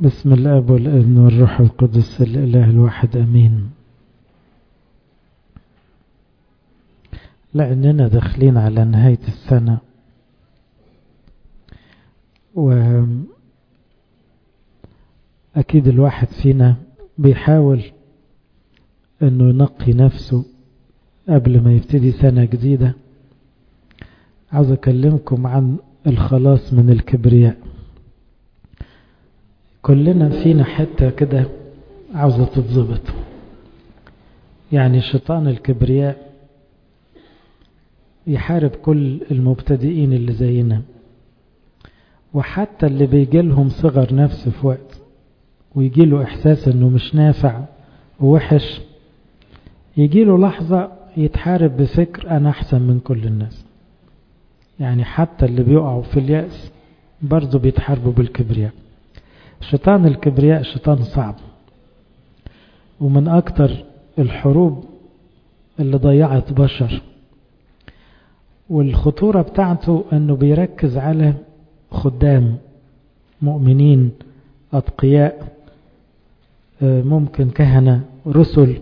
بسم الاب والابن والروح القدس الاله الواحد امين. لاننا داخلين على نهاية السنة، واكيد الواحد فينا بيحاول انه ينقي نفسه قبل ما يبتدي سنة جديدة. عاوز اكلمكم عن الخلاص من الكبرياء. كلنا فينا حتة كده عاوزة تتظبط، يعني شيطان الكبرياء يحارب كل المبتدئين اللي زينا، وحتى اللي بيجيلهم صغر نفس في وقت ويجيله احساس انه مش نافع ووحش، يجيله لحظة يتحارب بفكر انا احسن من كل الناس. يعني حتى اللي بيقعوا في اليأس برضو بيتحاربوا بالكبرياء. شيطان الكبرياء شيطان صعب، ومن اكتر الحروب اللي ضيعت بشر، والخطورة بتاعته انه بيركز على خدام مؤمنين اتقياء، ممكن كهنة رسل،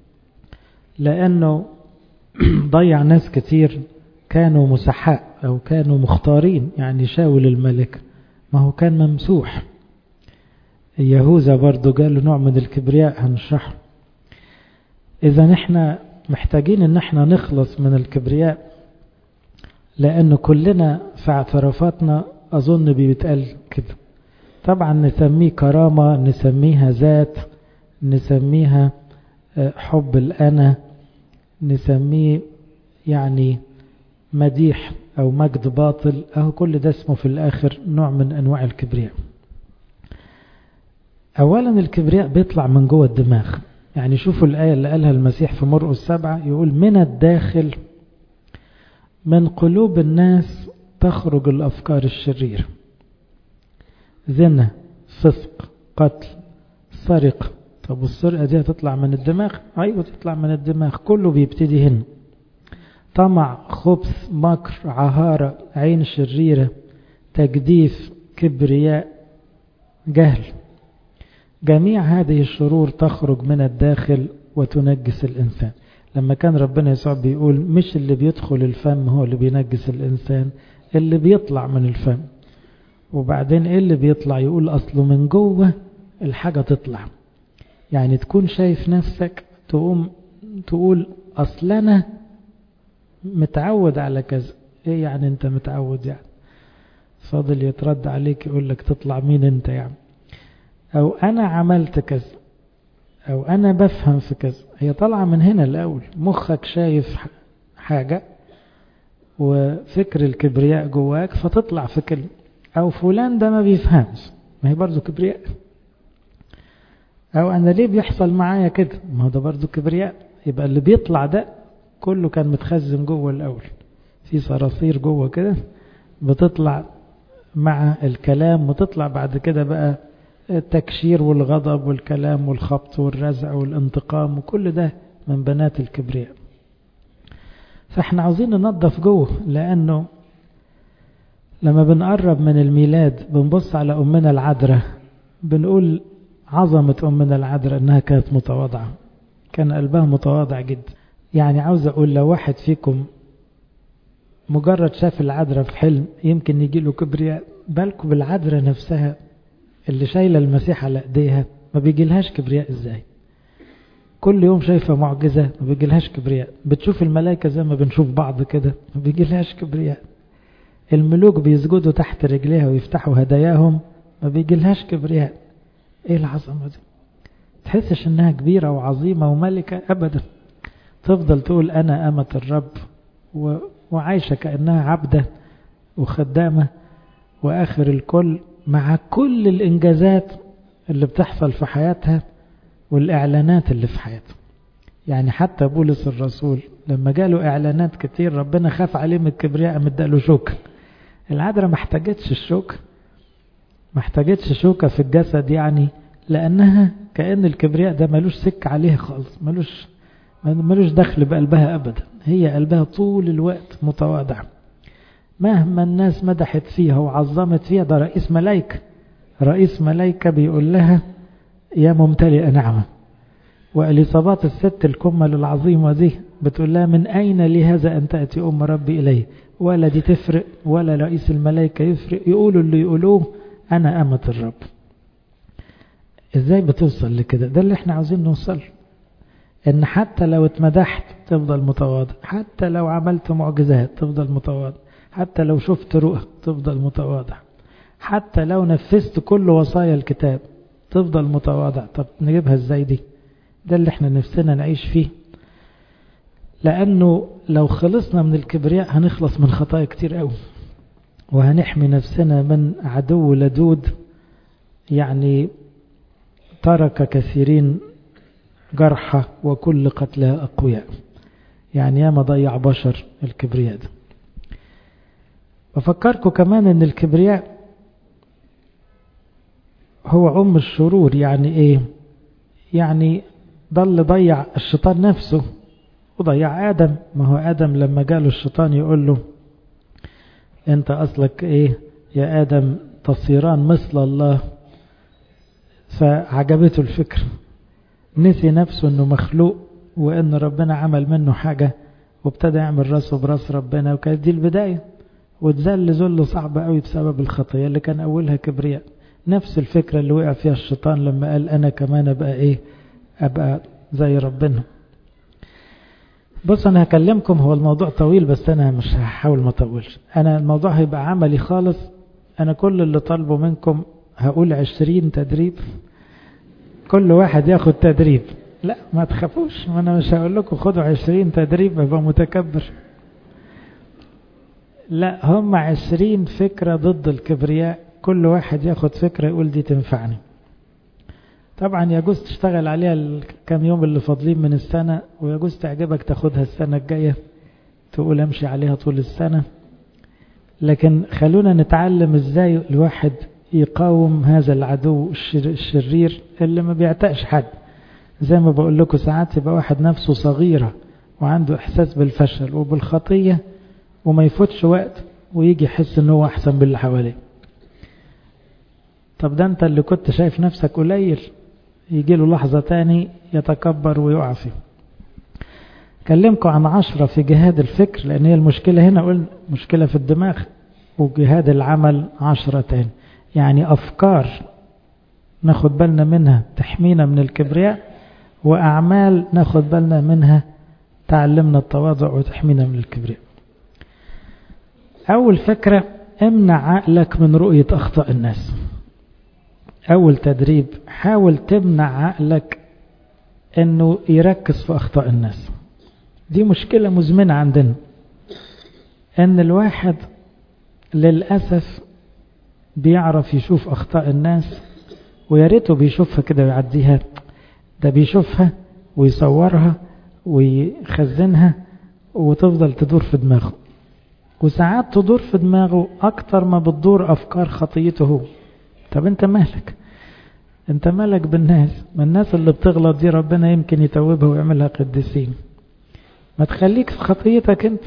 لانه ضيع ناس كتير كانوا مسحاء او كانوا مختارين. يعني شاول الملك ما هو كان ممسوح، يهوذا برضو قالوا نوع من الكبرياء هنشرحه. اذا نحن محتاجين ان احنا نخلص من الكبرياء، لانه كلنا في اعترافاتنا اظن بيتقال كده. طبعا نسميه كرامة، نسميها ذات، نسميها حب الأنا، نسميه يعني مديح او مجد باطل، اهو كل ده اسمه في الاخر نوع من انواع الكبرياء. اولا الكبرياء بيطلع من جوه الدماغ. يعني شوفوا الآية اللي قالها المسيح في مرقس 7، يقول من الداخل من قلوب الناس تخرج الأفكار الشريرة، زنا، فسق، قتل، سرقة. طب والسرقة دي هتطلع من الدماغ؟ أيوة تطلع من الدماغ، كله بيبتدي هنا. طمع، خبث، مكر، عهارة، عين شريرة، تجديف، كبرياء، جهل. جميع هذه الشرور تخرج من الداخل وتنجس الإنسان. لما كان ربنا يسوع بيقول مش اللي بيدخل الفم هو اللي بينجس الإنسان، اللي بيطلع من الفم. وبعدين ايه اللي بيطلع؟ يقول أصله من جوه الحاجة تطلع. يعني تكون شايف نفسك تقوم تقول أصل أنا متعود على كذا. ايه يعني انت متعود؟ يعني فاضل يترد عليك يقول لك تطلع مين انت يعني؟ او انا عملت كذا، او انا بفهم في كذا. هي طالعه من هنا الاول، مخك شايف حاجه وفكر الكبرياء جواك فتطلع في كلمه. او فلان ده ما بيفهمش، ما هي برضو كبرياء. او انا ليه بيحصل معايا كده؟ ما هو ده برضو كبرياء. يبقى اللي بيطلع ده كله كان متخزن جوه الاول، في صراصير جوه كده بتطلع مع الكلام، وتطلع بعد كده بقى التكشير والغضب والكلام والخبط والرزع والانتقام، وكل ده من بنات الكبرياء. فاحنا عاوزين ننظف جوه، لانه لما بنقرب من الميلاد بنبص على أمنا العذراء، بنقول عظمة أمنا العذراء انها كانت متواضعة، كان قلبها متواضع جدا. يعني عاوز اقول لو واحد فيكم مجرد شاف العذراء في حلم يمكن يجي له كبرياء، بالكم بالعذراء نفسها اللي شايله المسيح على ايديها ما بيجيلهاش كبرياء ازاي؟ كل يوم شايفه معجزه ما بيجيلهاش كبرياء. بتشوف الملائكه زي ما بنشوف بعض كده ما بيجيلهاش كبرياء. الملوك بيسجدوا تحت رجليها ويفتحوا هداياهم ما بيجيلهاش كبرياء. ايه العظمه دي؟ تحسش انها كبيره وعظيمه وملكه ابدا. تفضل تقول انا امه الرب وعايشه كانها عبده وخدامه واخر الكل، مع كل الإنجازات اللي بتحصل في حياتها والإعلانات اللي في حياتها. يعني حتى بولس الرسول لما جاله إعلانات كتير ربنا خاف عليه من الكبرياء، مداله شوكة. العذراء ما احتاجتش الشوكة، ما احتاجتش شوكة في الجسد، يعني لأنها كأن الكبرياء ده ملوش سك عليها خالص، ملوش دخل بقلبها أبدا. هي قلبها طول الوقت متواضع، مهما الناس مدحت فيها وعظمت فيها. ده رئيس ملايكة، رئيس ملايكة بيقول لها يا ممتلئة نعمة. وإليصابات الست الكمل العظيمة دي بتقول لها من أين لي هذا أن تأتي أم ربي إليه؟ ولا دي تفرق ولا رئيس الملايكة يفرق، يقولوا اللي يقولوه، أنا أمة الرب. إزاي بتوصل لكده؟ ده اللي احنا عاوزين نوصل، إن حتى لو اتمدحت تفضل متواضع، حتى لو عملت معجزات تفضل متواضع، حتى لو شفت رؤى تفضل متواضع، حتى لو نفذت كل وصايا الكتاب تفضل متواضع. طب نجيبها ازاي دي؟ ده اللي احنا نفسنا نعيش فيه، لأنه لو خلصنا من الكبرياء هنخلص من خطايا كتير قوي، وهنحمي نفسنا من عدو لدود يعني ترك كثيرين جرحى وكل قتلها أقوياء. يعني ياما ضيع بشر الكبرياء ده. بفكركم كمان ان الكبرياء هو أم الشرور. يعني ايه؟ يعني ضيع الشيطان نفسه وضيع آدم. ما هو آدم لما جاله الشيطان يقول له انت أصلك ايه يا آدم؟ تصيران مثل الله. فعجبته الفكر، نسي نفسه انه مخلوق وان ربنا عمل منه حاجة، وابتدى يعمل راسه براس ربنا، وكانت دي البداية. واتذل ذل صعب قوي بسبب الخطية اللي كان أولها كبرياء. نفس الفكرة اللي وقع فيها الشيطان لما قال أنا كمان أبقى إيه؟ أبقى زي ربنا. بص أنا هكلمكم، هو الموضوع طويل بس أنا مش هحاول ما أطولش. أنا الموضوع هيبقى عملي خالص. أنا كل اللي طالبه منكم هقول 20 تدريب، كل واحد ياخد تدريب. لا ما تخافوش، ما أنا مش هقول لكم خدوا 20 تدريب أبقى متكبر. لا، هم 20 فكرة ضد الكبرياء، كل واحد ياخد فكرة يقول دي تنفعني. طبعا يجوز تشتغل عليها الكام يوم اللي فاضلين من السنة، ويجوز تعجبك تاخدها السنة الجاية تقول امشي عليها طول السنة. لكن خلونا نتعلم ازاي الواحد يقاوم هذا العدو الشرير اللي ما بيعتقش حد. زي ما بقول لكم ساعات يبقى واحد نفسه صغيرة وعنده احساس بالفشل وبالخطية، وما يفوتش وقت ويجي يحس انه هو احسن باللي حواليه. طب ده انت اللي كنت شايف نفسك قليل، يجي له لحظة تاني يتكبر ويقع فيه. كلمكم عن 10 في جهاد الفكر، لان هي المشكلة هنا قلنا مشكلة في الدماغ، وجهاد العمل 10 تاني. يعني افكار ناخد بالنا منها تحمينا من الكبرياء، واعمال ناخد بالنا منها تعلمنا التواضع وتحمينا من الكبرياء. أول فكرة، امنع عقلك من رؤية أخطاء الناس. أول تدريب، حاول تمنع عقلك أنه يركز في أخطاء الناس. دي مشكلة مزمنة عندنا، أن الواحد للأسف بيعرف يشوف أخطاء الناس، وياريته بيشوفها كده ويعديها. ده بيشوفها ويصورها ويخزنها وتفضل تدور في دماغه، وساعات تدور في دماغه أكتر ما بتدور أفكار خطيته هو. طب أنت مالك؟ أنت مالك بالناس؟ ما الناس اللي بتغلط دي ربنا يمكن يتوبها ويعملها قديسين. ما تخليك في خطيتك أنت.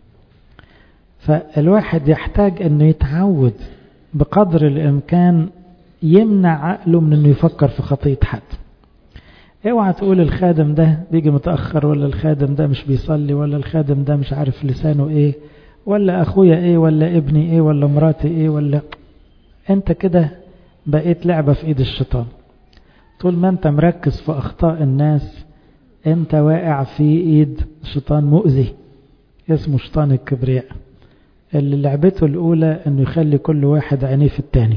فالواحد يحتاج أنه يتعود بقدر الإمكان يمنع عقله من أنه يفكر في خطية حد. اوعى تقول الخادم ده بيجي متأخر، ولا الخادم ده مش بيصلي، ولا الخادم ده مش عارف لسانه ايه، ولا اخويا ايه، ولا ابني ايه، ولا مراتي ايه، ولا انت كده بقيت لعبة في ايد الشيطان. طول ما انت مركز في اخطاء الناس انت واقع في ايد شيطان مؤذي اسمه شيطان الكبرياء، اللي لعبته الاولى انه يخلي كل واحد عينيه في التاني.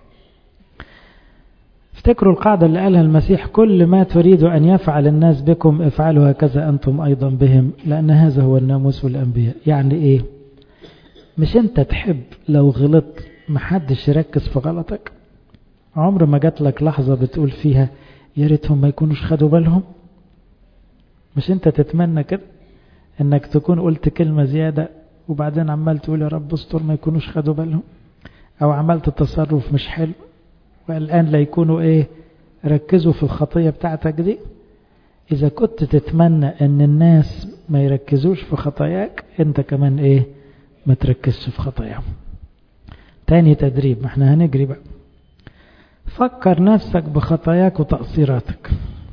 افتكروا القاعدة اللي قالها المسيح: كل ما تريد أن يفعل الناس بكم افعلوا هكذا أنتم أيضا بهم، لأن هذا هو الناموس والأنبياء. يعني إيه؟ مش أنت تحب لو غلطت محدش يركز في غلطك؟ عمر ما جات لك لحظة بتقول فيها يا ريتهم ما يكونوش خدوا بالهم؟ مش أنت تتمنى كده أنك تكون قلت كلمة زيادة وبعدين عمال تقول يا رب استر ما يكونوش خدوا بالهم، أو عملت تصرف مش حلو والآن لا يكونوا ايه ركزوا في الخطية بتاعتك دي؟ إذا كنت تتمنى أن الناس ما يركزوش في خطاياك، أنت كمان ايه ما تركزش في خطاياهم. تاني تدريب، ما احنا هنجري بقى. فكر نفسك بخطاياك وتقصيراتك.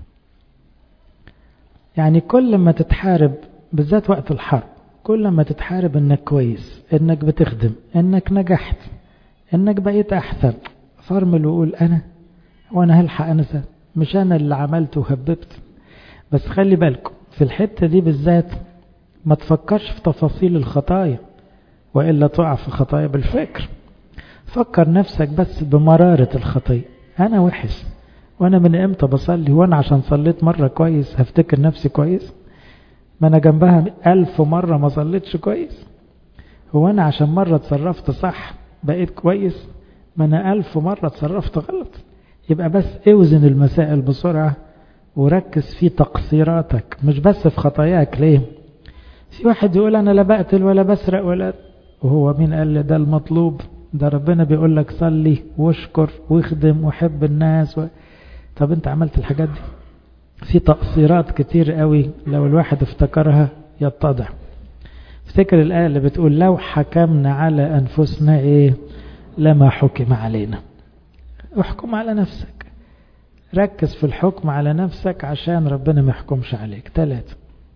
يعني كل ما تتحارب بالذات وقت الحرب، كل ما تتحارب انك كويس، انك بتخدم، انك نجحت، انك بقيت احسن، فرمل وقول وانا هلحق انسى، مش انا اللي عملت وهببت. بس خلي بالكم في الحتة دي بالذات ما تفكرش في تفاصيل الخطايا، وإلا تقع في خطايا بالفكر. فكر نفسك بس بمرارة الخطية. أنا وحش، وأنا من إمتى بصلي؟ وأنا عشان صليت مرة كويس هفتكر نفسي كويس؟ ما أنا جنبها 1000 مرة ما صليتش كويس. هو أنا عشان مرة تصرفت صح بقيت كويس؟ ما أنا 1000 مرة تصرفت غلط. يبقى بس اوزن المسائل بسرعة وركز في تقصيراتك، مش بس في خطاياك. ليه؟ في واحد يقول أنا لا بقتل ولا بسرق ولا، وهو مين قال لي ده المطلوب؟ ده ربنا بيقول لك صلي واشكر واخدم وحب الناس طب انت عملت الحاجات دي؟ في تقصيرات كتير قوي لو الواحد افتكرها يتضح. افتكر الآية اللي بتقول لو حكمنا على أنفسنا لما حكم علينا. احكم على نفسك، ركز في الحكم على نفسك عشان ربنا ما يحكمش عليك. 3،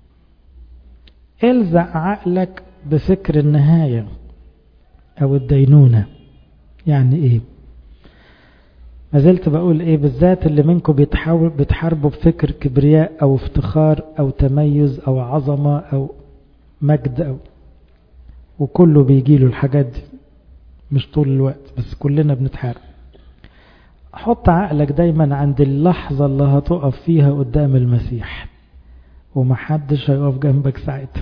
الزق عقلك بفكر النهاية أو الدينونة. يعني ما زلت بقول بالذات اللي منكم بتحاربوا بفكر كبرياء أو افتخار أو تميز أو عظمة أو مجد وكله بيجيله الحاجات دي، مش طول الوقت بس كلنا بنتحارب. حط عقلك دايما عند اللحظة اللي هتقف فيها قدام المسيح، ومحدش هيقف جنبك ساعتها.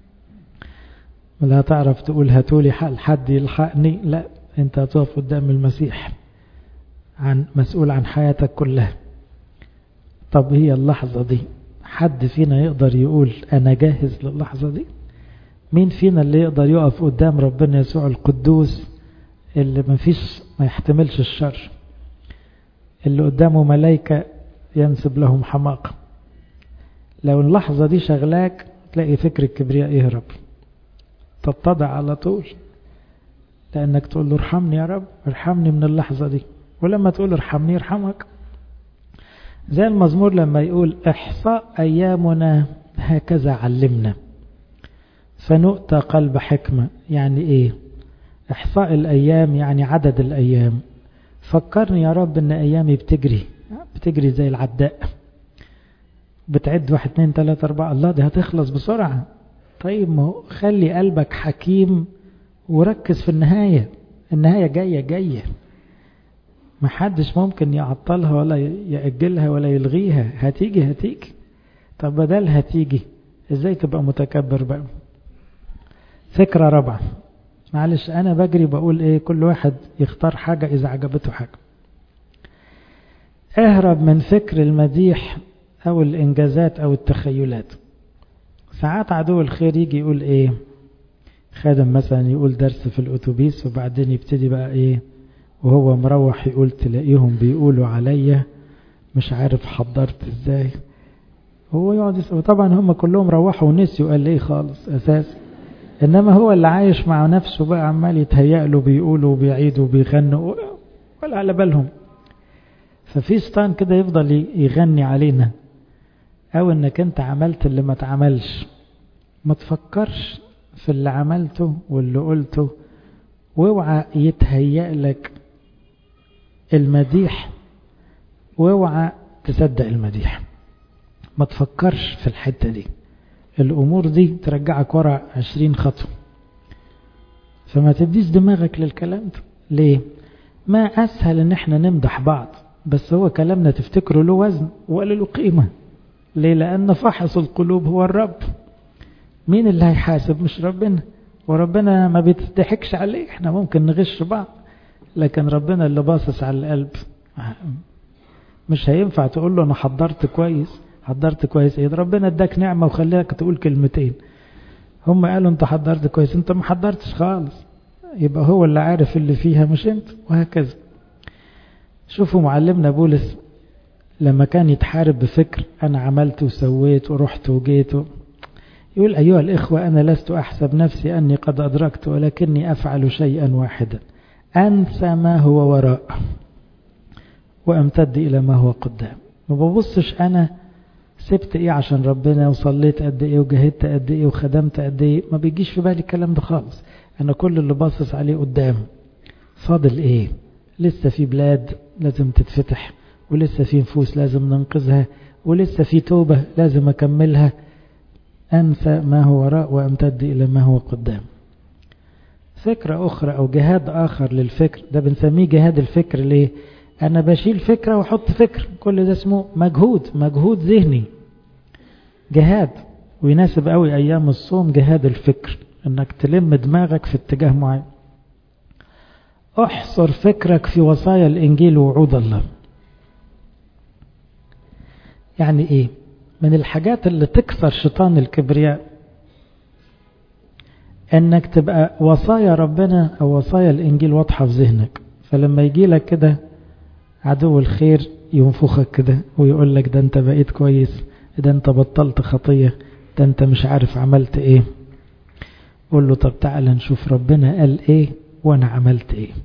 لا تعرف تقول هاتولي حد يلحقني، لا، انت هتقف قدام المسيح مسؤول عن حياتك كلها. طب هي اللحظة دي حد فينا يقدر يقول أنا جاهز للحظة دي؟ مين فينا اللي يقدر يقف قدام ربنا يسوع القدوس اللي ما يحتملش الشر، اللي قدامه ملائكة ينسب لهم حماقة؟ لو اللحظة دي شغلاك تلاقي فكر الكبرياء يهرب، تتضع على طول، لأنك تقول له ارحمني يا رب، ارحمني من اللحظة دي. ولما تقول ارحمني يرحمك. زي المزمور لما يقول احصاء أيامنا هكذا علمنا فنؤتى قلب حكمة. يعني احصاء الأيام يعني عدد الأيام. فكرني يا رب ان أيامي بتجري زي العداء، بتعد 1 2 3 4، الله دي هتخلص بسرعة. طيب ما هو خلي قلبك حكيم وركز في النهاية. النهاية جاية، محدش ممكن يعطلها ولا يأجلها ولا يلغيها. هتيجي. طب بدل هتيجي ازاي تبقى متكبر بقى؟ فكرة 4، معلش انا بجري بقول كل واحد يختار حاجة اذا عجبته حاجة. اهرب من فكر المديح او الانجازات او التخيلات. ساعات عدو الخير يجي يقول خادم مثلا يقول درس في الاتوبيس وبعدين يبتدي بقى وهو مروح يقول تلاقيهم بيقولوا عليا مش عارف حضرت ازاي. هو يقعد يسأل، طبعا هم كلهم روحوا ونسيوا قال خالص اساس، انما هو اللي عايش مع نفسه بقى عمال يتهيأ له بيقولوا وبيعيدوا وبيغنوا ولا على بالهم. ففي شيطان كده يفضل يغني علينا، او انك انت عملت اللي ما تعملش. ما تفكرش في اللي عملته واللي قلته، واوعى يتهيأ لك المديح، واوعى تصدق المديح. ما تفكرش في الحتة دي، الامور دي ترجعك ورا 20 خطوة. فما تديش دماغك للكلام ده. ليه؟ ما اسهل ان احنا نمدح بعض، بس هو كلامنا تفتكره له وزن ولا له قيمة. ليه؟ لان فاحص القلوب هو الرب. مين اللي هيحاسب؟ مش ربنا. وربنا ما بيتضحكش عليه. احنا ممكن نغش بعض، لكن ربنا اللي باصص على القلب. مش هينفع تقول له انا حضرت كويس. ربنا اداك نعمة وخليك تقول كلمتين، هم قالوا انت حضرت كويس، انت ما حضرتش خالص. يبقى هو اللي عارف اللي فيها مش انت، وهكذا. شوفوا معلمنا بولس لما كان يتحارب بفكر انا عملت وسويت ورحت وجيت يقول ايها الاخوة انا لست احسب نفسي اني قد ادركت، ولكني افعل شيئا واحدا انسى ما هو وراء وأمتد إلى ما هو قدام. ما ببصش أنا سبت إيه عشان ربنا وصليت قد إيه وجهدت قد إيه وخدمت قد إيه، ما بيجيش في بالي الكلام ده خالص. أنا كل اللي باصص عليه قدام فاضل إيه، لسه في بلاد لازم تتفتح، ولسه في نفوس لازم ننقذها، ولسه في توبة لازم أكملها. أنسى ما هو وراء وأمتد إلى ما هو قدام. فكرة أخرى أو جهاد آخر للفكر، ده بنسميه جهاد الفكر. ليه؟ أنا بشيل فكرة وحط فكر، كل ده اسمه مجهود ذهني، جهاد. ويناسب قوي أيام الصوم جهاد الفكر، أنك تلم دماغك في اتجاه معين. احصر فكرك في وصايا الإنجيل ووعود الله. يعني إيه؟ من الحاجات اللي تكسر شيطان الكبرياء أنك تبقى وصايا ربنا أو وصايا الإنجيل واضحة في ذهنك، فلما يجي لك كده عدو الخير ينفخك كده ويقول لك ده أنت بقيت كويس، ده أنت بطلت خطية، ده أنت مش عارف عملت إيه. قول له طب تعالى نشوف ربنا قال إيه وأنا عملت إيه.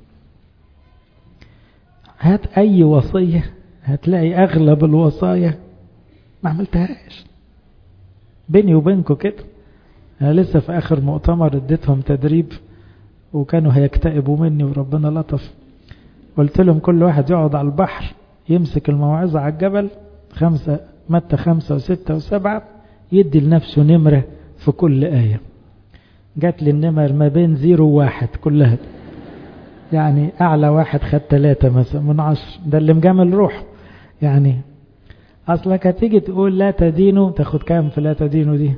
هات أي وصية هتلاقي أغلب الوصايا ما عملتهاش. بيني وبينكم كده، أنا لسه في آخر مؤتمر اديتهم تدريب وكانوا هيكتئبوا مني وربنا لطف. قلت لهم كل واحد يقعد على البحر يمسك الموعظة على الجبل، متى 5 و6 و7، يدي لنفسه نمرة في كل آية. جات لي النمر ما بين 0 و1 كلها، يعني أعلى واحد خد 3 مثلا من 10. ده اللي مجامل روح. يعني أصلك هتيجي تقول لا تدينوا، تاخد كام في لا تدينوا دي؟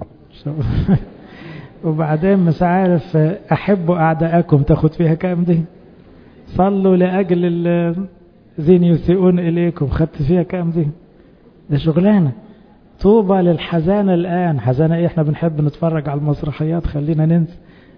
وبعدين مش عارف أحبوا أعداءكم، تاخد فيها كام دي؟ صلوا لأجل الذين يسيئون إليكم، خدت فيها كام دي؟ ده شغلانة. طوبى للحزانة الآن. حزانة إيه؟ إحنا بنحب نتفرج على المسرحيات، خلينا ننسى.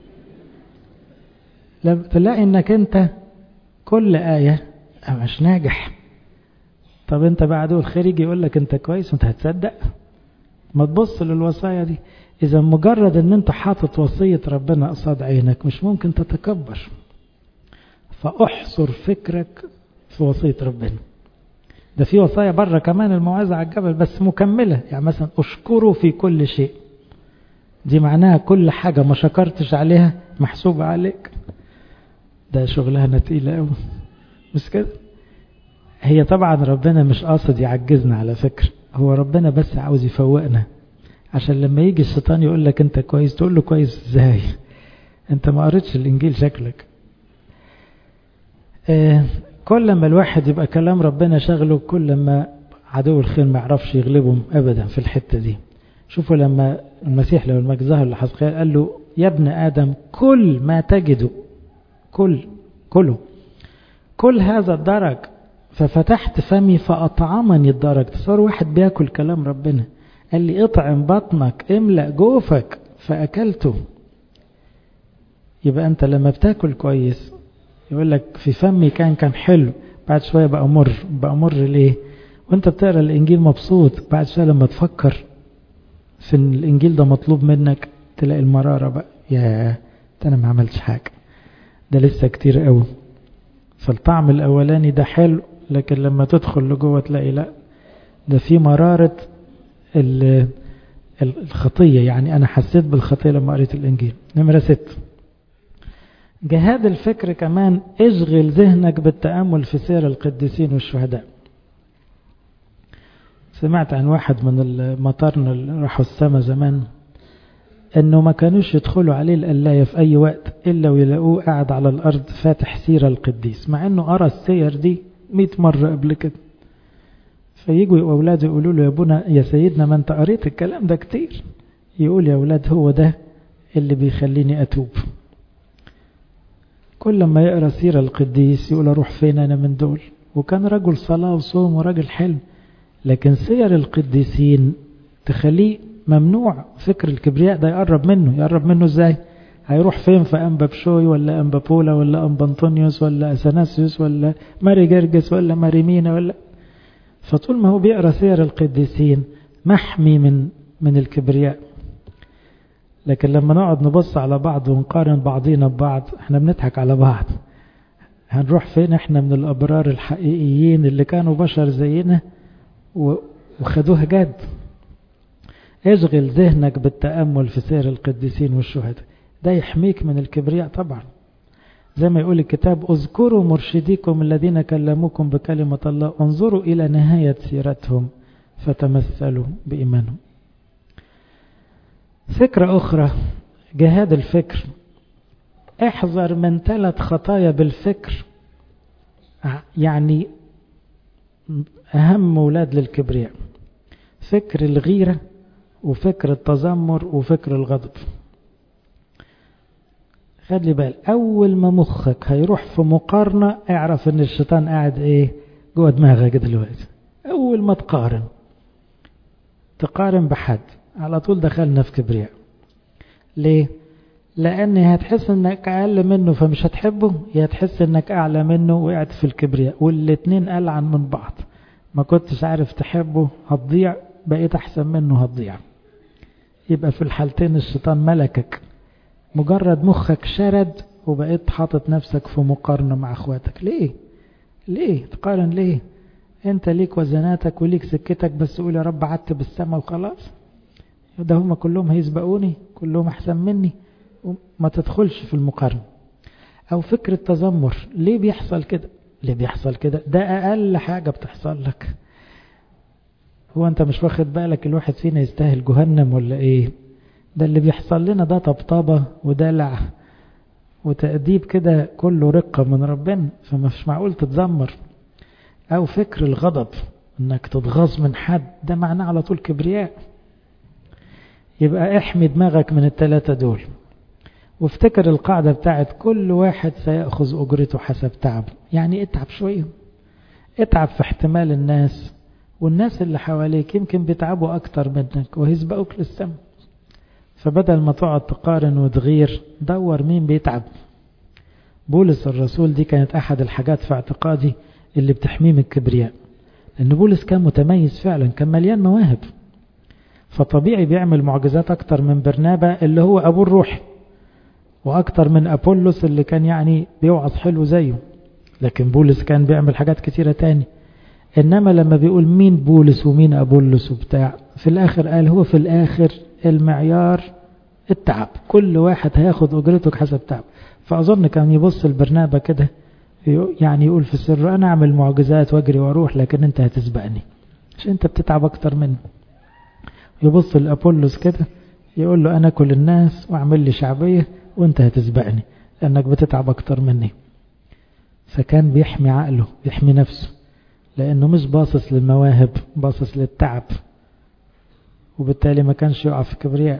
لما تلاقي إنك أنت كل آية مش ناجح، طب أنت بعده الخير يجي يقول لك أنت كويس وأنت هتصدق؟ ما تبص للوصايا دي. إذا مجرد أن أنت حاطط وصية ربنا قصاد عينك مش ممكن تتكبر. فأحصر فكرك في وصية ربنا. ده في وصايا بره كمان الموعظة على الجبل بس مكملة، يعني مثلا أشكره في كل شيء، دي معناها كل حاجة ما شكرتش عليها محسوبة عليك. ده شغلها تقيلة قوي، مش كده؟ هي طبعا ربنا مش قاصد يعجزنا على فكرة، هو ربنا بس عاوز يفوقنا، عشان لما يجي الشيطان يقول لك انت كويس تقول له كويس ازاي؟ انت ما قريتش الانجيل شكلك. كل ما الواحد يبقى كلام ربنا شغله، كل ما عدو الخير ما يعرفش يغلبهم ابدا في الحتة دي. شوفوا لما المسيح لو المجد ظهر لحزقيال قال له يا ابن آدم كل ما تجده، كل هذا الدرج، ففتحت فمي فأطعمني الدرج. تصور واحد بياكل كلام ربنا، قال لي اطعم بطنك، املأ جوفك، فأكلته. يبقى أنت لما بتاكل كويس يقول لك في فمي كان حلو، بعد شوية بقى مر ليه؟ وانت بتقرأ الإنجيل مبسوط، بعد شوية لما تفكر في ان الإنجيل ده مطلوب منك تلاقي المرارة بقى، يا أنا ما عملتش حاجة، ده لسه كتير قوي. فالطعم الأولاني ده حلو، لكن لما تدخل لجوه تلاقي لا، ده في مرارة الخطية. يعني أنا حسيت بالخطية لما قريت الإنجيل. نمرة 6، جهاد الفكر كمان. اشغل ذهنك بالتأمل في سير القديسين والشهداء. سمعت عن واحد من المطارنة اللي راحوا السما زمان، انه ما كانوش يدخلوا عليه القلاية في اي وقت الا ويلاقوه قاعد على الارض فاتح سيرة القديس، مع انه قرأ السير دي 100 مرة قبل كده. فييجوا اولاده يقولوا له يا ابونا يا سيدنا ما انت قريت الكلام ده كتير. يقول يا اولاد هو ده اللي بيخليني اتوب. كل ما يقرأ سيرة القديس يقول اروح فين انا من دول. وكان رجل صلاة وصوم ورجل حلم، لكن سير القديسين تخليه ممنوع فكر الكبرياء ده يقرب منه ازاي؟ هيروح فين؟ في أنبا بشوي ولا أنبا بولا ولا أنبا أنطونيوس ولا أثناسيوس ولا ماري جرجس ولا ماري مينا ولا. فطول ما هو بيقرأ سير القديسين محمي من الكبرياء. لكن لما نقعد نبص على بعض ونقارن بعضينا ببعض احنا بنضحك على بعض. هنروح فين احنا من الأبرار الحقيقيين اللي كانوا بشر زينا وخدوها جد؟ اشغل ذهنك بالتأمل في سير القديسين والشهداء، ده يحميك من الكبرياء طبعا. زي ما يقول الكتاب اذكروا مرشديكم الذين كلموكم بكلمة الله، انظروا إلى نهاية سيرتهم فتمثلوا بإيمانهم. فكرة أخرى، جهاد الفكر. احذر من 3 خطايا بالفكر، يعني أهم ولاد للكبرياء: فكر الغيرة وفكر التذمر وفكر الغضب. خلي بال، أول ما مخك هيروح في مقارنة اعرف ان الشيطان قاعد ايه جوه دماغك دلوقتي. أول ما تقارن بحد على طول دخلنا في كبرياء. ليه؟ لأن هتحس انك أقل منه فمش هتحبه، يا هتحس انك أعلى منه وقعت في الكبرياء، والاتنين ألعن من بعض. ما كنتش عارف تحبه هتضيع، بقيت أحسن منه هتضيع. يبقى في الحالتين الشيطان ملكك، مجرد مخك شرد وبقيت حاطط نفسك في مقارنة مع اخواتك. ليه تقارن؟ ليه؟ انت ليك وزناتك وليك سكتك، بس قول يا رب عدت بالسما وخلاص. ده هم كلهم هيسبقوني، كلهم احسن مني، ما تدخلش في المقارنة. او فكر التذمر، ليه بيحصل كده؟ ده اقل حاجة بتحصل لك. هو انت مش واخد بالك الواحد فينا يستاهل جهنم ولا ايه؟ ده اللي بيحصل لنا ده طبطبة ودلع وتأديب كده، كله رقة من ربنا، فمش معقول تتذمر. او فكر الغضب، انك تتغاظ من حد، ده معناه على طول كبرياء. يبقى احمي دماغك من ال3 دول، وافتكر القاعدة بتاعت كل واحد سيأخذ أجرته حسب تعبه. يعني اتعب شوية، اتعب في احتمال الناس، والناس اللي حواليك يمكن بيتعبوا أكتر منك وهيسبقوك للسما. فبدل ما تقعد تقارن وتغير، دور مين بيتعب. بولس الرسول دي كانت أحد الحاجات في اعتقادي اللي بتحميه من الكبرياء، لأن بولس كان متميز فعلا، كان مليان مواهب، فطبيعي بيعمل معجزات أكتر من برنابا اللي هو أبو الروح، وأكتر من أبولس اللي كان يعني بيوعظ حلو زيه. لكن بولس كان بيعمل حاجات كتيرة تاني. إنما لما بيقول مين بولس ومين أبولس وبتاع، في الآخر قال هو في الآخر المعيار التعب، كل واحد هياخد أجرته حسب تعب. فأظن كان يبص البرنابا كده، يعني يقول في السر أنا أعمل معجزات واجري واروح، لكن أنت هتسبقني عشان أنت بتتعب أكتر مني. يبص الأبولس كده يقول له أنا كل الناس وأعمل لي شعبية وأنت هتسبقني لأنك بتتعب أكتر مني. فكان بيحمي عقله، بيحمي نفسه، لأنه مش باصص للمواهب، باصص للتعب، وبالتالي ما كانش يقع في كبرياء.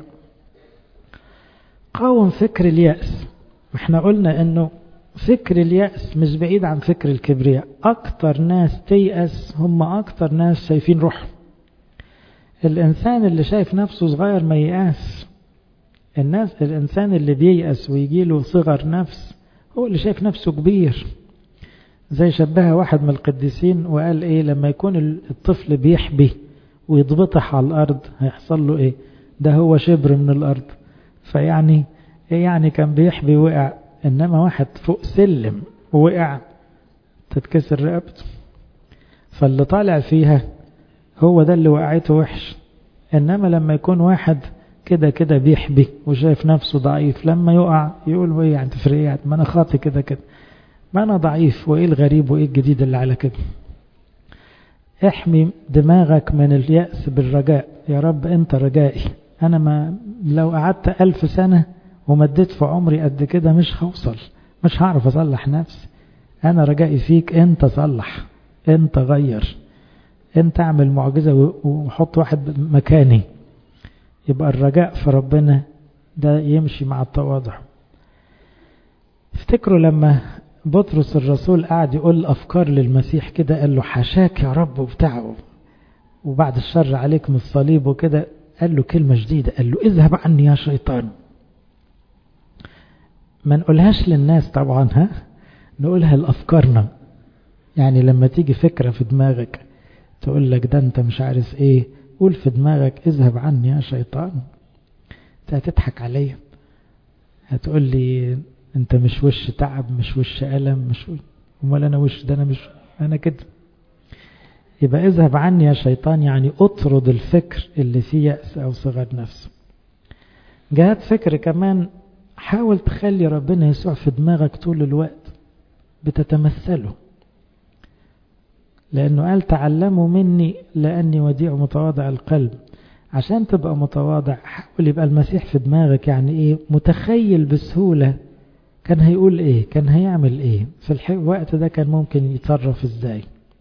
قاوم فكر اليأس. احنا قلنا انه فكر اليأس مش بعيد عن فكر الكبرياء. اكتر ناس تيأس هم اكتر ناس شايفين روحهم. الانسان اللي شايف نفسه صغير ما ييأس. الانسان اللي بييأس ويجيله صغر نفس هو اللي شايف نفسه كبير. زي شبهها واحد من القديسين وقال ايه، لما يكون الطفل بيحبي ويضبطح على الارض هيحصل له ايه؟ ده هو شبر من الارض. فيعني يعني كان بيحبي وقع، انما واحد فوق سلم ووقع تتكسر رقبته. فاللي طالع فيها هو ده اللي وقعته وحش. انما لما يكون واحد كده كده بيحبي وشايف نفسه ضعيف، لما يقع يقول ايه يعني تفرق ايه، ما انا خاطي كده كده، ما انا ضعيف، وايه الغريب وايه الجديد اللي على كده. احمي دماغك من اليأس بالرجاء. يا رب انت رجائي، انا ما لو قعدت 1000 سنة ومديت في عمري قد كده مش هوصل، مش هعرف اصلح نفسي. انا رجائي فيك، انت صلح، انت غير، انت اعمل معجزة وحط واحد مكاني. يبقى الرجاء في ربنا ده يمشي مع التواضع. افتكروا لما بطرس الرسول قاعد يقول أفكار للمسيح كده، قال له حاشاك يا رب وبتاعه، وبعد الشر عليك من الصليب وكده، قال له كلمة جديدة، قال له اذهب عني يا شيطان. ما نقولهاش للناس طبعا، نقولها لأفكارنا. يعني لما تيجي فكرة في دماغك تقول لك ده انت مش عارف ايه، قول في دماغك اذهب عني يا شيطان. انت هتضحك عليا، هتقول لي انت مش وش تعب، مش وش ألم، مش وش. امال انا وش ده؟ انا مش انا كده. يبقى اذهب عني يا شيطان، يعني اطرد الفكر اللي فيه يأس او صغر نفس. جهات فكر كمان، حاول تخلي ربنا يسوع في دماغك طول الوقت، بتتمثله، لأنه قال تعلموا مني لأني وديع متواضع القلب. عشان تبقى متواضع حاول يبقى المسيح في دماغك. يعني ايه؟ متخيل بسهولة كان هيقول ايه، كان هيعمل ايه في الوقت ده، كان ممكن يتصرف ازاي.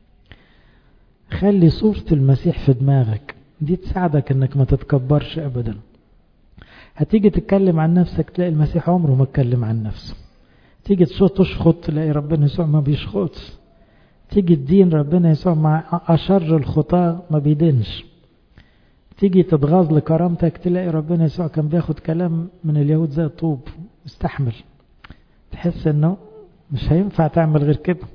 خلي صورة المسيح في دماغك، دي تساعدك انك ما تتكبرش ابدا. هتيجي تتكلم عن نفسك تلاقي المسيح عمره ما اتكلم عن نفسه. تيجي تشخط تلاقي ربنا يسوع ما بيشخطش. تيجي الدين ربنا يسوع مع أشر الخطاة ما بيدينش. تيجي تتغاظ لكرامتك تلاقي ربنا يسوع كان بياخد كلام من اليهود زي الطوب مستحمل. تحس انه مش هينفع تعمل غير كده.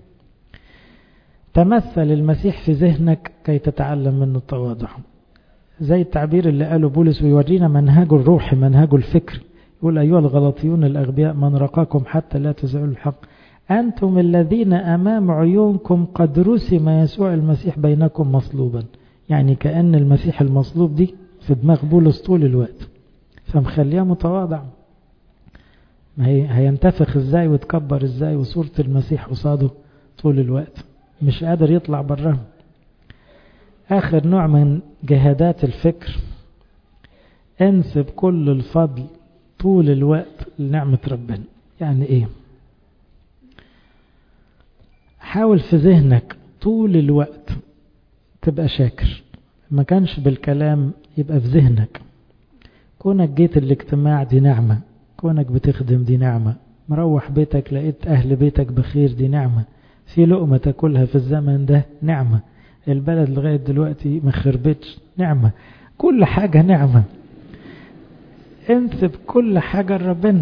تمثل المسيح في ذهنك كي تتعلم منه التواضع، زي التعبير اللي قاله بولس ويورينا منهجه الروحي منهجه الفكري. يقول أيها الغلاطيون الأغبياء من رقاكم حتى لا تزعلوا الحق، أنتم الذين أمام عيونكم قد رسم يسوع المسيح بينكم مصلوبا. يعني كأن المسيح المصلوب دي في دماغ بولس طول الوقت، فمخليه متواضع. ما هينتفخ ازاي وتكبر ازاي وصورة المسيح قصاده طول الوقت، مش قادر يطلع براه. آخر نوع من جهادات الفكر، انسب كل الفضل طول الوقت لنعمة ربنا. يعني ايه؟ حاول في ذهنك طول الوقت تبقى شاكر، ما كانش بالكلام يبقى في ذهنك. كونك جيت الاجتماع دي نعمة، كونك بتخدم دي نعمة، مروح بيتك لقيت أهل بيتك بخير دي نعمة، في لقمة تاكلها في الزمن ده نعمة، البلد لغاية دلوقتي ما خربتش نعمة، كل حاجة نعمة. انسب كل حاجة لربنا.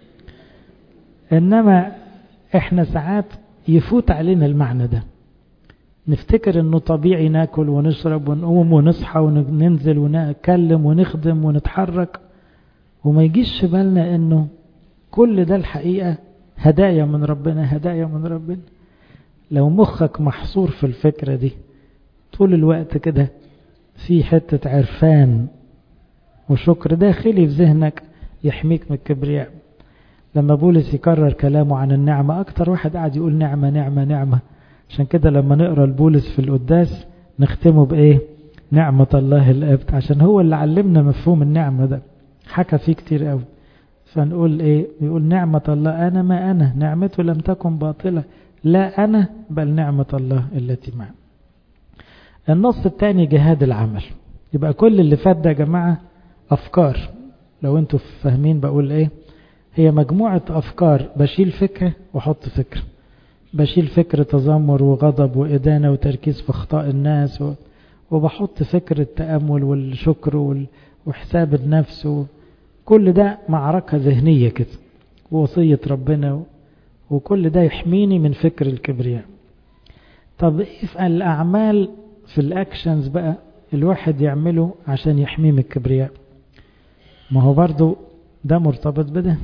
انما احنا ساعات يفوت علينا المعنى ده، نفتكر انه طبيعي ناكل ونشرب ونقوم ونصحى وننزل ونتكلم ونخدم ونتحرك، وما يجيش في بالنا انه كل ده الحقيقة هدايا من ربنا، هدايا من ربنا. لو مخك محصور في الفكرة دي طول الوقت كده، في حتة عرفان وشكر داخلي في ذهنك يحميك من الكبرياء. لما بولس يكرر كلامه عن النعمة، أكتر واحد قاعد يقول نعمة نعمة نعمة. عشان كده لما نقرأ البولس في القداس نختمه بإيه؟ نعمة الله الآب، عشان هو اللي علمنا مفهوم النعمة ده، حكى فيه كتير قوي. فنقول إيه؟ يقول نعمة الله أنا ما أنا، نعمته لم تكن باطلة، لا أنا بل نعمة الله التي معي. النص الثاني جهاد العمل. يبقى كل اللي فات ده يا جماعة أفكار، لو أنتوا فاهمين بقول إيه، هي مجموعة أفكار، بشيل فكرة وحط فكرة، بشيل فكرة تذمر وغضب وإدانة وتركيز في أخطاء الناس وبحط فكرة تأمل والشكر وحساب النفس، كل ده معركة ذهنية كده ووصية ربنا، وكل ده يحميني من فكر الكبرياء. طب إيه في الأعمال، في الأكشنز بقى الواحد يعمله عشان يحميه من الكبرياء؟ ما هو برضو ده مرتبط بده.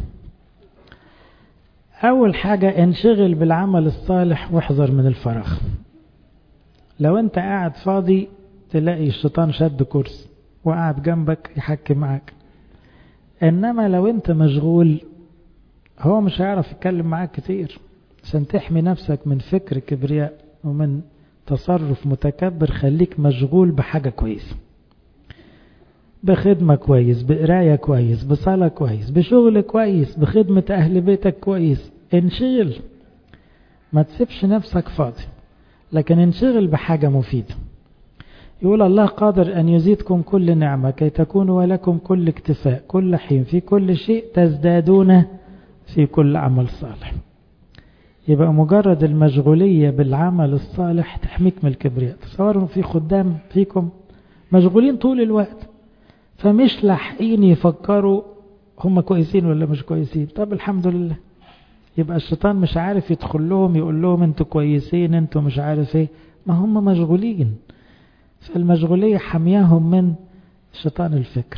أول حاجة انشغل بالعمل الصالح واحذر من الفراغ. لو أنت قاعد فاضي تلاقي الشيطان شد كرسي وقاعد جنبك يحكي معك، إنما لو أنت مشغول هو مش هيعرف يتكلم معاك كتير. عشان تحمي نفسك من فكر كبرياء ومن تصرف متكبر، خليك مشغول بحاجة كويسة، بخدمة كويس، بقراية كويس، بصلاة كويس، بشغل كويس، بخدمة أهل بيتك كويس. انشغل، ما تسيبش نفسك فاضي، لكن انشغل بحاجة مفيدة. يقول الله قادر أن يزيدكم كل نعمة كي تكونوا ولكم كل اكتفاء كل حين في كل شيء تزدادون في كل عمل صالح. يبقى مجرد المشغولية بالعمل الصالح تحميك من الكبرياء. تصوروا في خدام فيكم مشغولين طول الوقت، فمش لاحقين يفكروا هم كويسين ولا مش كويسين. طب الحمد لله، يبقى الشيطان مش عارف يدخل لهم يقول لهم انتوا كويسين انتوا مش عارف ايه، ما هم مشغولين. فالمشغولية حمياهم من شيطان الفكر.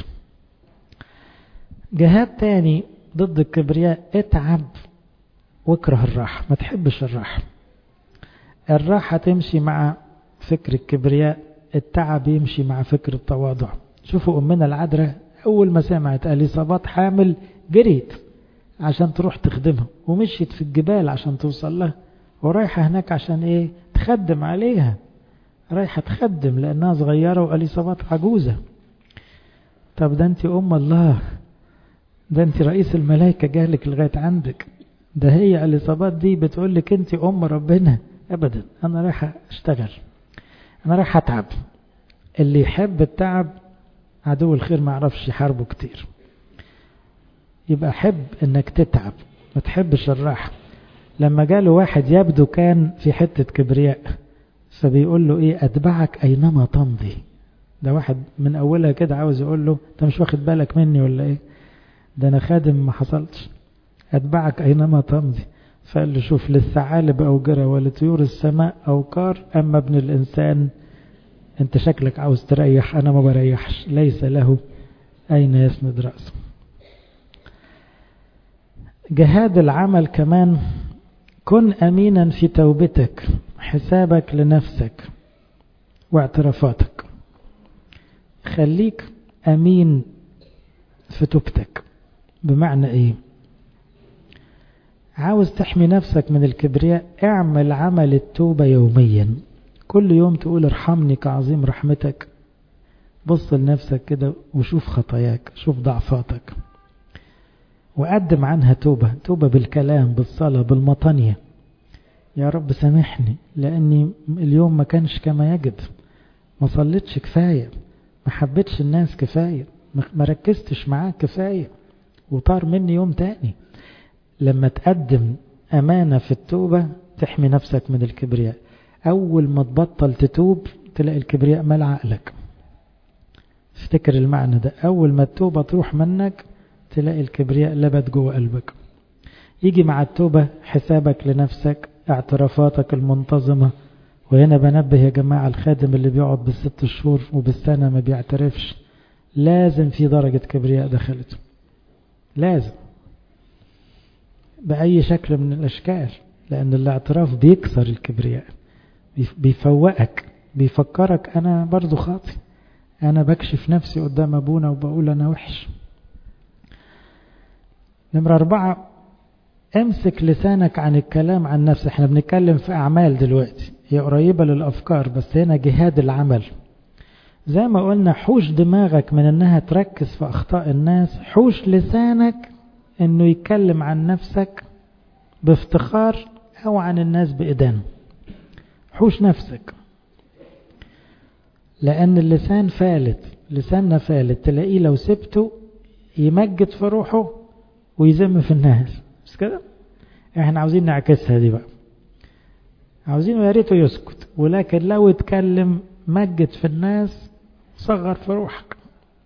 جهاد تاني ضد الكبرياء، اتعب واكره الراحة، ما تحبش الراحة. الراحة تمشي مع فكر الكبرياء، التعب يمشي مع فكر التواضع. شوفوا أمنا العذراء أول ما سمعت إليصابات حامل جريت عشان تروح تخدمها، ومشيت في الجبال عشان توصل لها، ورايحة هناك عشان إيه؟ تخدم عليها، رايحة تخدم لأنها صغيرة وإليصابات عجوزة. طب ده أنت أم الله، ده أنت رئيس الملائكة جالك لغاية عندك، ده هي إليصابات دي بتقول لك أنت أم ربنا. أبدا، أنا رايحة أشتغل، أنا رايحة أتعب. اللي يحب التعب عدو الخير ما يعرفش يحاربه كتير. يبقى حب انك تتعب، ما تحبش الراحة. لما جاله واحد يبدو كان في حتة كبرياء، فبيقول له ايه؟ اتبعك اينما تمضي. ده واحد من اولها كده عاوز يقول له انت مش واخد بالك مني ولا ايه؟ ده انا خادم ما حصلتش. اتبعك اينما تمضي. فقال له شوف، للثعالب اوجرة ولطيور السماء اوقار، اما ابن الانسان انت شكلك عاوز تريح، انا ما بريحش، ليس له اين يسند رأسه. جهاد العمل كمان، كن أمينا في توبتك، حسابك لنفسك واعترافاتك. خليك أمين في توبتك. بمعنى إيه؟ عاوز تحمي نفسك من الكبرياء، اعمل عمل التوبة يوميا. كل يوم تقول ارحمني كعظيم رحمتك. بص لنفسك كده وشوف خطاياك، شوف ضعفاتك، وقدم عنها توبة. توبة بالكلام، بالصلاة، بالمطانية. يا رب سامحني لأني اليوم ما كانش كما يجب، ما صليتش كفاية، ما حبيتش الناس كفاية، ما ركزتش معاك كفاية، وطار مني يوم تاني. لما تقدم أمانة في التوبة تحمي نفسك من الكبرياء. أول ما تبطل تتوب تلاقي الكبرياء مال عقلك. افتكر المعنى ده، أول ما التوبة تروح منك تلاقي الكبرياء لبت جوه قلبك. يجي مع التوبة حسابك لنفسك، اعترافاتك المنتظمة. وهنا بنبه يا جماعة، الخادم اللي بيقعد بالست شهور وبالسنة ما بيعترفش، لازم في درجة كبرياء دخلته، لازم بأي شكل من الأشكال، لأن الاعتراف بيكسر الكبرياء، بيفوقك، بيفكرك أنا برضو خاطئ، أنا بكشف نفسي قدام أبونا وبقول أنا وحش. نمرة 4، امسك لسانك عن الكلام عن نفسك. احنا بنتكلم في أعمال دلوقتي، هي قريبة للأفكار، بس هنا جهاد العمل. زي ما قلنا، حوش دماغك من انها تركز في أخطاء الناس، حوش لسانك انه يتكلم عن نفسك بافتخار او عن الناس بإدانة. حوش نفسك، لأن اللسان فالت، لساننا فالت، تلاقيه لو سبته يمجد في روحه ويذم في الناس. بس كده احنا عاوزين نعكسها دي بقى، عاوزين يا ريته يسكت، ولكن لو اتكلم مجد في الناس، صغر في روحك.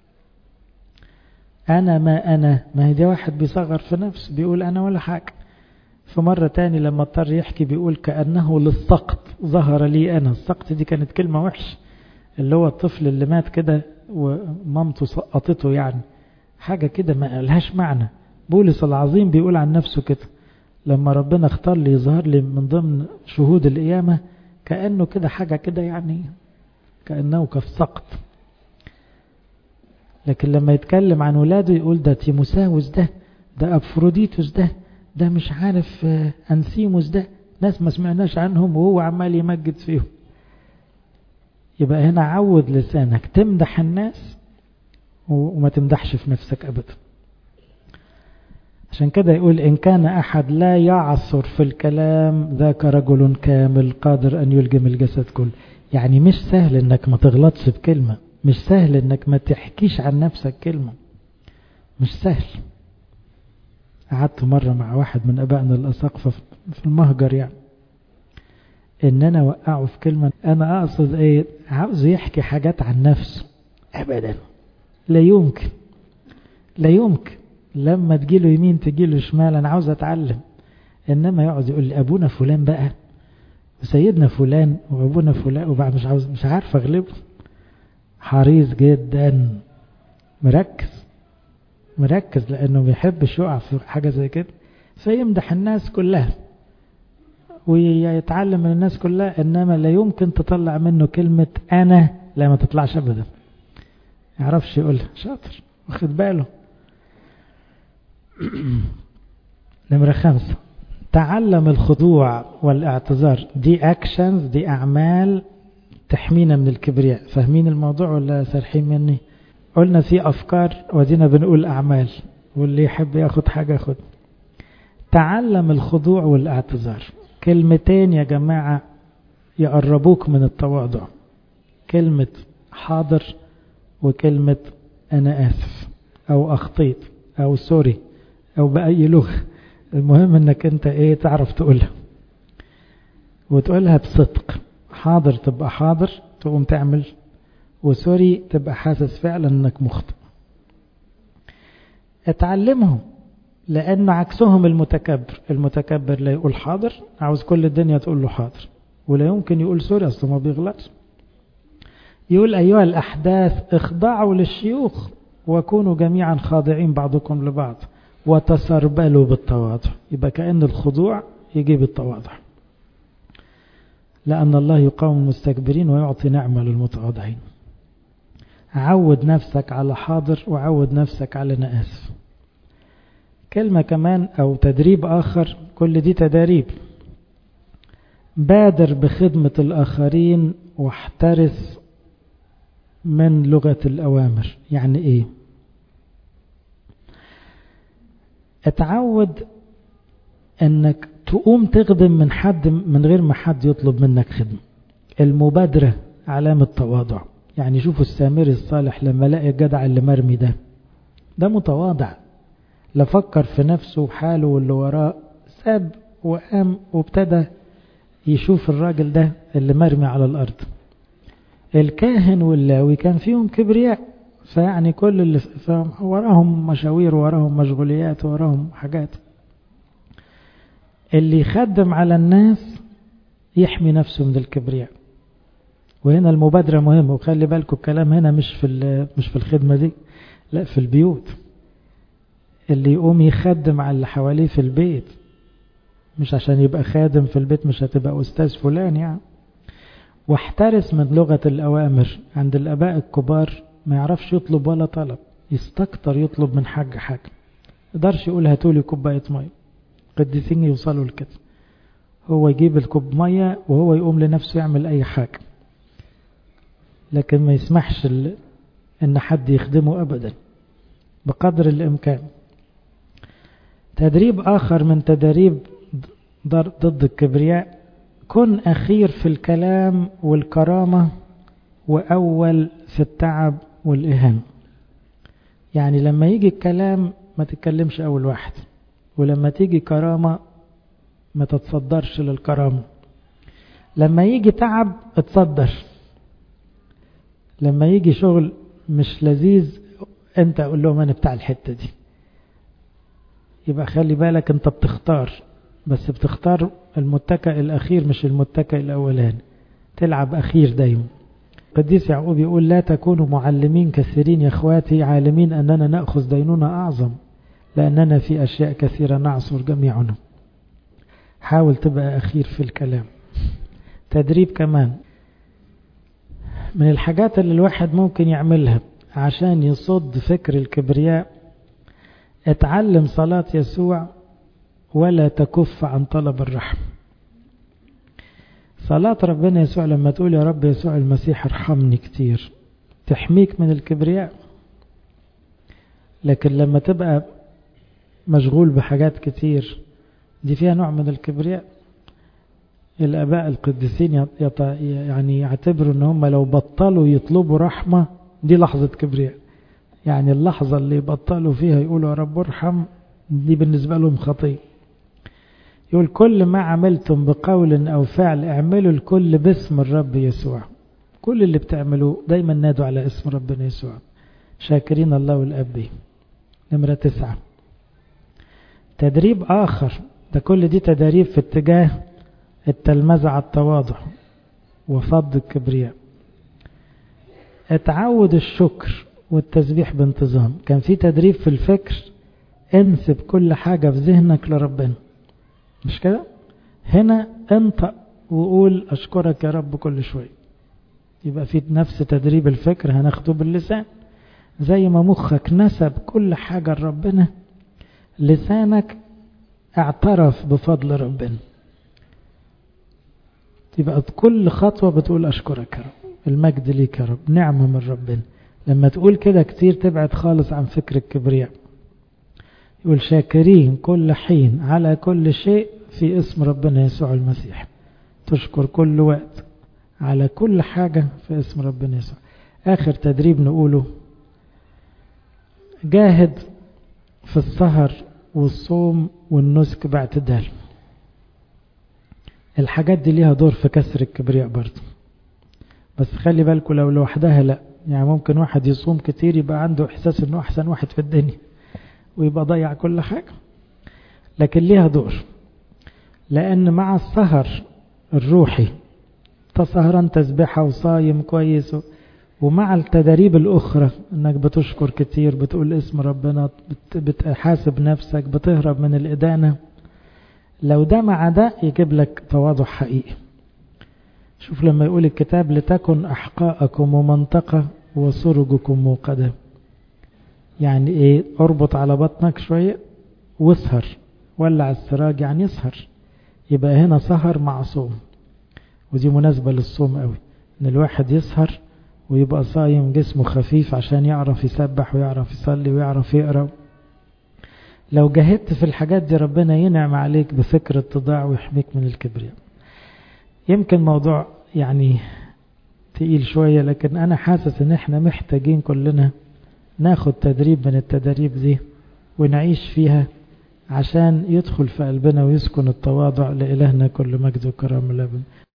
ما هي دي واحد بيصغر في نفسه، بيقول انا ولا حاجة. في مرة تاني لما اضطر يحكي بيقول كأنه للسقط ظهر لي أنا. السقط دي كانت كلمة وحش، اللي هو الطفل اللي مات كده ومامته سقطته، يعني حاجة كده ما لهاش معنى. بولس العظيم بيقول عن نفسه كده، لما ربنا اختار لي يظهر لي من ضمن شهود القيامة، كأنه كده حاجة كده، يعني كأنه كالسقط. لكن لما يتكلم عن ولاده يقول ده تيموساوس، ده أبفروديتوس، ده مش عارف أنسيموس، ده ناس ما سمعناش عنهم، وهو عمال يمجد فيهم. يبقى هنا عود لسانك تمدح الناس وما تمدحش في نفسك أبدا. عشان كده يقول إن كان أحد لا يعصر في الكلام ذاك رجل كامل قادر أن يلجم الجسد كله. يعني مش سهل إنك ما تغلطش بكلمة، مش سهل إنك ما تحكيش عن نفسك كلمة، مش سهل. قعدت مرة مع واحد من أبائنا الأساقفة في المهجر، يعني إن أنا وقعه في كلمة. أنا أقصد إيه؟ عاوز يحكي حاجات عن نفسه، أبدا لا يمكن، لا يمكن. لما تجيله يمين تجيله شمال، أنا عاوز أتعلم. إنما يقعد يقول لي أبونا فلان بقى وسيدنا فلان وأبونا فلان، وبعد مش عارف أغلبه. حريص جدا، مركز لأنه بيحبش يقع في حاجة زي كده، فيمدح الناس كلها ويتعلم من الناس كلها، إنما لا يمكن تطلع منه كلمة أنا، لا ما تطلعش أبدا، يعرفش يقولها، شاطر واخد باله. نمرة 5، تعلم الخضوع والاعتذار. دي أكشنز، دي أعمال تحمينا من الكبرياء. فاهمين الموضوع ولا سارحين مني؟ قلنا في أفكار ودينا بنقول أعمال، واللي يحب ياخد حاجة ياخد. تعلم الخضوع والاعتذار، كلمتين يا جماعة يقربوك من التواضع. كلمة حاضر وكلمة أنا آسف أو أخطيت أو سوري أو بأي لغة، المهم أنك أنت تعرف تقولها وتقولها بصدق. حاضر تبقى حاضر تقوم تعمل، وسوري تبقى حاسس فعلا أنك مخطئ. اتعلمهم، لأن عكسهم المتكبر. المتكبر لا يقول حاضر، عاوز كل الدنيا تقول له حاضر، ولا يمكن يقول سوري أصلا ما بيغلطش. يقول أيها الأحداث اخضعوا للشيوخ وكونوا جميعا خاضعين بعضكم لبعض وتسربلوا بالتواضع. يبقى كأن الخضوع يجيب التواضع، لأن الله يقاوم المستكبرين ويعطي نعمة للمتواضعين. عود نفسك على حاضر وعود نفسك على أنا آسف. كلمة كمان أو تدريب آخر، كل دي تدريب. بادر بخدمة الآخرين واحترس من لغة الأوامر. يعني إيه؟ اتعود أنك تقوم تخدم من حد من غير ما حد يطلب منك خدمة. المبادرة علامة تواضع. يعني شوفوا السامري الصالح لما لقى الجدع اللي مرمي ده متواضع، لا فكر في نفسه وحاله واللي وراه، ساب وقام وابتدى يشوف الراجل ده اللي مرمي على الأرض. الكاهن واللاوي كان فيهم كبرياء، فيعني كل اللي وراهم مشاوير وراهم مشغوليات وراهم حاجات. اللي يخدم على الناس يحمي نفسه من الكبرياء. وهنا المبادرة مهمة، وخلي بالكم الكلام هنا مش في الخدمة دي، لا في البيوت. اللي يقوم يخدم على اللي حواليه في البيت، مش عشان يبقى خادم في البيت مش هتبقى أستاذ فلان يعني. واحترس من لغة الأوامر. عند الآباء الكبار ما يعرفش يطلب ولا طلب، يستكتر يطلب من حاجة. يقدرش يقول هاتولي كوباية مية. قديسين يوصلوا لكده، هو يجيب الكوب مية وهو يقوم لنفسه يعمل أي حاجة، لكن ما يسمحش إن حد يخدمه أبدا بقدر الإمكان. تدريب آخر من تدريب ضد الكبرياء، كن أخير في الكلام والكرامة وأول في التعب والإهانة. يعني لما يجي الكلام ما تتكلمش أول واحد، ولما تيجي كرامة ما تتصدرش للكرامة. لما يجي تعب اتصدر، لما يجي شغل مش لذيذ انت اقول لهم انا بتاع الحتة دي. يبقى خلي بالك انت بتختار، بس بتختار المتكئ الأخير مش المتكئ الأولاني، تلعب أخير دايما. قديس يعقوب يقول لا تكونوا معلمين كثيرين يا اخواتي، عالمين أننا نأخذ دينونة أعظم لأننا في أشياء كثيرة نعصر جميعنا. حاول تبقى أخير في الكلام. تدريب كمان من الحاجات اللي الواحد ممكن يعملها عشان يصد فكر الكبرياء، اتعلم صلاة يسوع ولا تكف عن طلب الرحمة. صلاة ربنا يسوع لما تقول يا رب يسوع المسيح ارحمني كتير تحميك من الكبرياء. لكن لما تبقى مشغول بحاجات كتير دي فيها نوع من الكبرياء. الآباء القديسين يعني يعتبروا ان هم لو بطلوا يطلبوا رحمة دي لحظة كبرياء. يعني اللحظة اللي يبطلوا فيها يقولوا يا رب ارحم دي بالنسبة لهم خطية. يقول كل ما عملتم بقول أو فعل اعملوا الكل باسم الرب يسوع. كل اللي بتعملوه دايما نادوا على اسم ربنا يسوع شاكرين الله والأب به. نمرة 9 تدريب آخر، ده كل دي تدريب في اتجاه التلمذة على التواضع وفض الكبرياء. اتعود الشكر والتسبيح بانتظام. كان في تدريب في الفكر، انسب كل حاجة في ذهنك لربنا، مش كده؟ هنا انطق وقول أشكرك يا رب كل شوية. يبقى في نفس تدريب الفكر هناخده باللسان. زي ما مخك نسب كل حاجة لربنا، لسانك اعترف بفضل ربنا. يبقى كل خطوة بتقول أشكرك يا رب، المجد ليك يا رب، نعمة من ربنا. لما تقول كده كتير تبعد خالص عن فكر الكبرياء. يقول شاكرين كل حين على كل شيء في اسم ربنا يسوع المسيح. تشكر كل وقت على كل حاجة في اسم ربنا يسوع. آخر تدريب نقوله، جاهد في السهر والصوم والنسك باعتدال. الحاجات دي ليها دور في كسر الكبرياء برضه، بس خلي بالكم لو لوحدها لا. يعني ممكن واحد يصوم كتير يبقى عنده إحساس إنه أحسن واحد في الدنيا ويبقى ضيع كل حاجة، لكن ليها دور. لأن مع السهر الروحي تسهران تسبحة وصايم كويس، ومع التدريب الأخرى إنك بتشكر كتير، بتقول اسم ربنا، بتحاسب نفسك، بتهرب من الإدانة، لو ده مع ده يجيب لك تواضع حقيقي. شوف لما يقول الكتاب لتكن أحقاءكم ومنطقة وسرجكم موقدة. يعني ايه؟ اربط على بطنك شوية واسهر، ولع السراج يعني يسهر. يبقى هنا سهر مع صوم، ودي مناسبة للصوم قوي، ان الواحد يسهر ويبقى صايم جسمه خفيف عشان يعرف يسبح ويعرف يصلي ويعرف يقرأ. لو جاهدت في الحاجات دي ربنا ينعم عليك بفكر التضاع ويحميك من الكبرياء. يمكن موضوع يعني تقيل شوية، لكن أنا حاسس إن إحنا محتاجين كلنا ناخد تدريب من التدريب دي ونعيش فيها عشان يدخل في قلبنا ويسكن التواضع. لإلهنا كل مجد وكرم الأبد.